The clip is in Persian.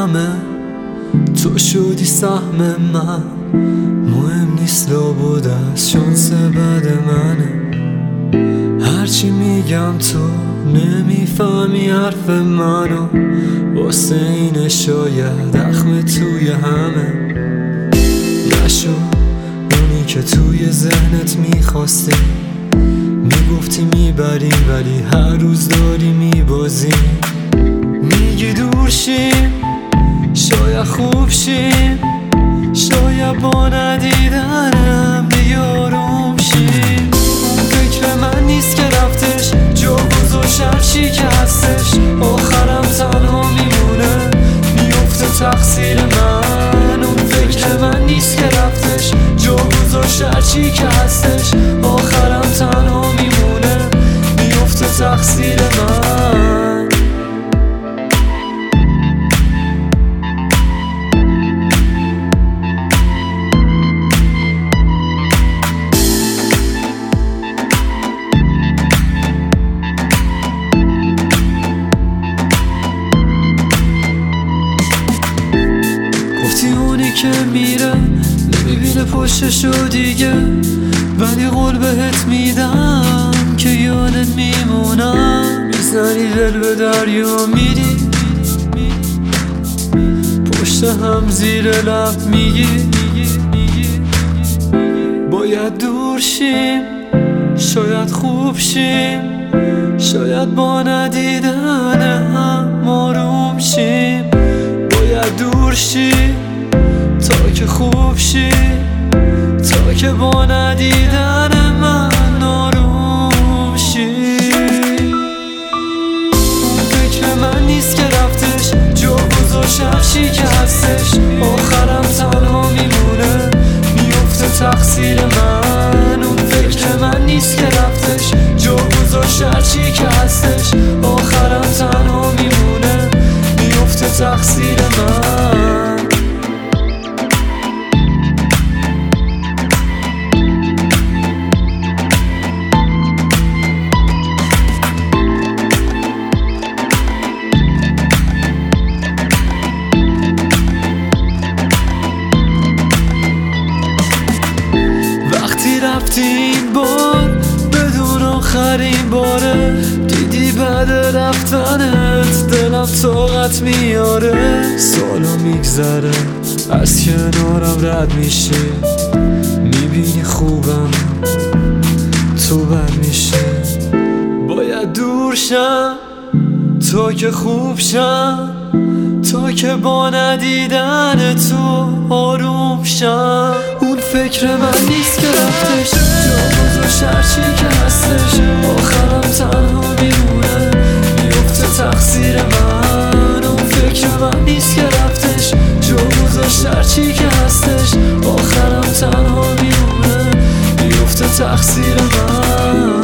همه تو شدی سهم من. مهم نیست لابد از شانس بد منه. هرچی میگم تو نمیفهمی حرف منو. واسه اینه شاید اخم توی همه نشو اونی که توی ذهنت میخواستی. میگفتی میبریم ولی هر روز داری میبازیم. میگی دور شیم شاید خوب شیم، شاید با ندیدنم دیگه آروم شیم. فکر من نیست که رفتش جا گذاشت هرچی که هستش. آخرم تنها میمونه میفته تقصیر من. اون فکر من نیست که رفتش جا گذاشت هرچی که هستش. آخرم تنها میمونه میفته تقصیر من. اونی که میره نمیبینه پشتشو دیگه، ولی قول بهت میدم که یادت میمونم. میزنی دل به دریا میری، پشت هم زیر لب میگی باید دور شیم، شاید خوب شیم، شاید با ندیدن هم آروم شیم. باید دور شیم تا که خوب شی، تا که با ندیدن من آروم شی. فکر من نیست که رفتش جا گذاشت هرچی که هستش. آخرم تنها میمونه میفته تقصیر من. اون فکر من نیست که رفتش جا گذاشت هرچی که هستش. آخرم تنها میمونه میفته تقصیر من. رفتی این بار بدون آخرین باره، دیدی بعد رفتنت دلم طاقت میاره. سالا میگذره از کنارم رد میشی، میبینی خوبم تو بد میشی. باید دور شم تا که خوب شم، تا که با ندیدن تو آروم شم. اون فکر من نیست که رفتش جا گذاشت هرچی که هستش. آخرم تنها میمونه میفته تقصیر من. اون فکر من نیست که رفتش جا گذاشت هرچی که هستش. آخرم تنها میمونه میفته تقصیر من.